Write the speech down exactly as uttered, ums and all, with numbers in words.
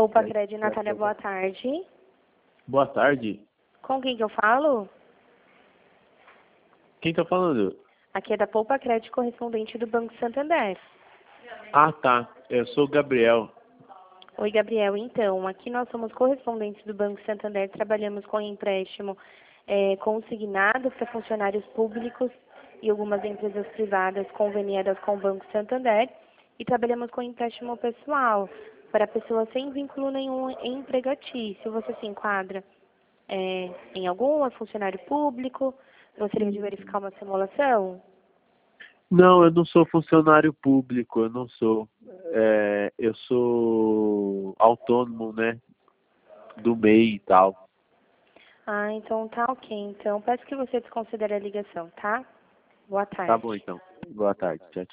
Poupa Crédito, Natália, boa tarde. Boa tarde. Com quem que eu falo? Quem tá falando? Aqui é da Poupa Crédito, correspondente do Banco Santander. Ah, tá. Eu sou o Gabriel. Oi, Gabriel. Então, aqui nós somos correspondentes do Banco Santander, trabalhamos com empréstimo é, consignado para funcionários públicos e algumas empresas privadas conveniadas com o Banco Santander e trabalhamos com empréstimo pessoal para pessoas sem vínculo nenhum empregatício. Você se enquadra é, em algum, é funcionário público? Gostaria de verificar uma simulação? Não, eu não sou funcionário público, eu não sou. É, eu sou autônomo, né? Do M E I e tal. Ah, então tá ok. Então, peço que você desconsidere a ligação, tá? Boa tarde. Tá bom, então. Boa tarde. Tchau, tchau.